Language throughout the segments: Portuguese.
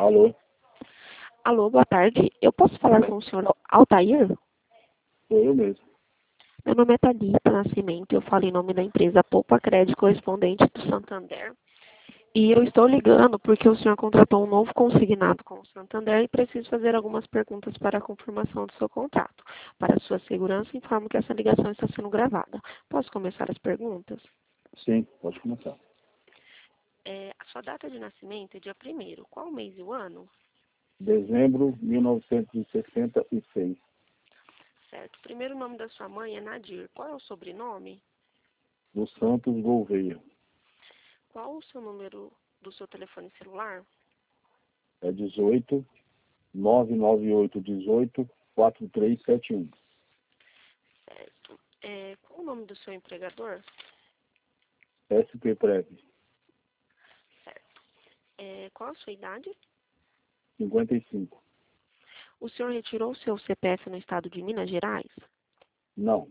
Alô? Alô, boa tarde. Eu posso falar com o senhor Altair? Sou eu mesmo. Meu nome é Thalita Nascimento, eu falo em nome da empresa Poupa Crédito Correspondente do Santander. E eu estou ligando porque o senhor contratou um novo consignado com o Santander e preciso fazer algumas perguntas para a confirmação do seu contrato. Para sua segurança, informo que essa ligação está sendo gravada. Posso começar as perguntas? Sim, pode começar. A sua data de nascimento é dia 1º. Qual o mês e o ano? Dezembro de 1966. Certo. O primeiro nome da sua mãe é Nadir. Qual é o sobrenome? Do Santos Gouveia. Qual o seu número do seu telefone celular? É 18 998 18 4371. Certo. Qual o nome do seu empregador? SP Prev. Certo. Qual a sua idade? 55. O senhor retirou o seu CPF no estado de Minas Gerais? Não.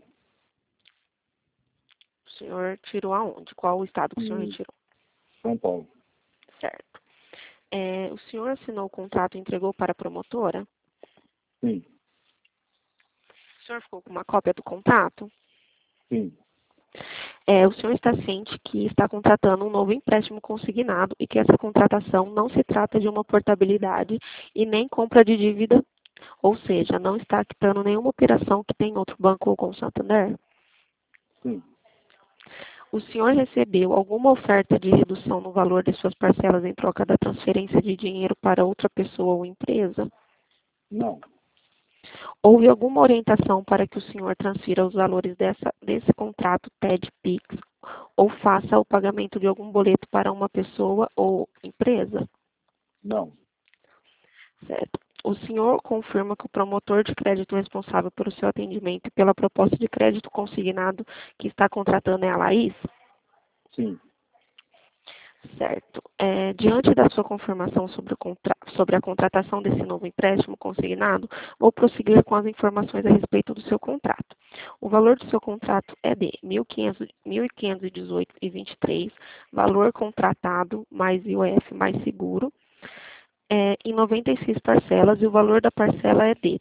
O senhor tirou aonde? Qual o estado que o senhor retirou? São Paulo. Certo. O senhor assinou o contrato e entregou para a promotora? Sim. O senhor ficou com uma cópia do contrato? Sim. O senhor está ciente que está contratando um novo empréstimo consignado e que essa contratação não se trata de uma portabilidade e nem compra de dívida, ou seja, não está quitando nenhuma operação que tem em outro banco ou com o Santander? Sim. O senhor recebeu alguma oferta de redução no valor de suas parcelas em troca da transferência de dinheiro para outra pessoa ou empresa? Não. Houve alguma orientação para que o senhor transfira os valores desse contrato TED-PIX ou faça o pagamento de algum boleto para uma pessoa ou empresa? Não. Certo. O senhor confirma que o promotor de crédito responsável pelo seu atendimento e pela proposta de crédito consignado que está contratando é a Laís? Sim. Certo. Diante da sua confirmação sobre a contratação desse novo empréstimo consignado, vou prosseguir com as informações a respeito do seu contrato. O valor do seu contrato é de R$ 1.518,23, valor contratado mais IOF mais seguro, em 96 parcelas, e o valor da parcela é de R$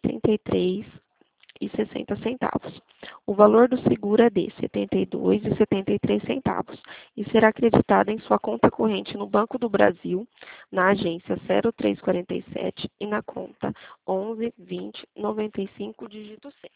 33,60. O valor do seguro é de R$ 72,73 e será acreditado em sua conta corrente no Banco do Brasil, na agência 0347 e na conta 112095, dígito 6.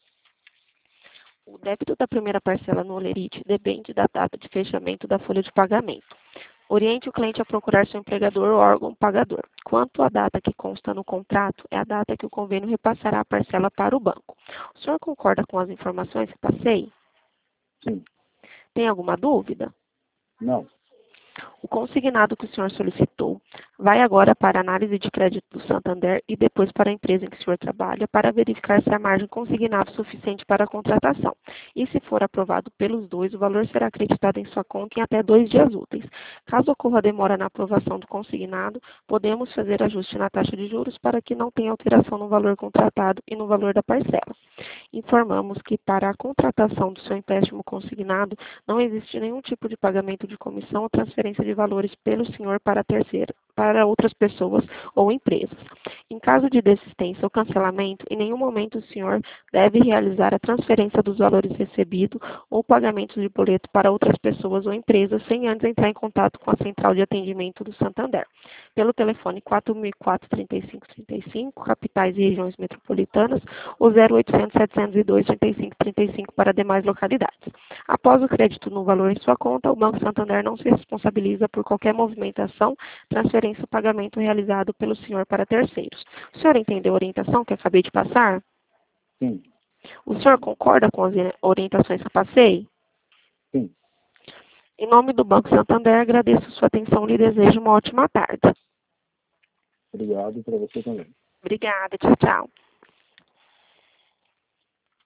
O débito da primeira parcela no Olerite depende da data de fechamento da folha de pagamento. Oriente o cliente a procurar seu empregador ou órgão pagador. Quanto à data que consta no contrato, é a data que o convênio repassará a parcela para o banco. O senhor concorda com as informações que passei? Sim. Tem alguma dúvida? Não. O consignado que o senhor solicitou vai agora para a análise de crédito do Santander e depois para a empresa em que o senhor trabalha para verificar se a margem consignada é suficiente para a contratação. E se for aprovado pelos dois, o valor será acreditado em sua conta em até 2 dias úteis. Caso ocorra demora na aprovação do consignado, podemos fazer ajuste na taxa de juros para que não tenha alteração no valor contratado e no valor da parcela. Informamos que para a contratação do seu empréstimo consignado não existe nenhum tipo de pagamento de comissão ou transferência de valores pelo senhor para outras pessoas ou empresas. Em caso de desistência ou cancelamento, em nenhum momento o senhor deve realizar a transferência dos valores recebidos ou pagamentos de boleto para outras pessoas ou empresas sem antes entrar em contato com a central de atendimento do Santander, pelo telefone 4004-3535, capitais e regiões metropolitanas, ou 0800-702-3535 para demais localidades. Após o crédito no valor em sua conta, o Banco Santander não se responsabiliza por qualquer movimentação, transferência ou pagamento realizado pelo senhor para terceiros. O senhor entendeu a orientação que acabei de passar? Sim. O senhor concorda com as orientações que passei? Sim. Em nome do Banco Santander, agradeço sua atenção e lhe desejo uma ótima tarde. Obrigado para você também. Obrigada. Tchau, tchau.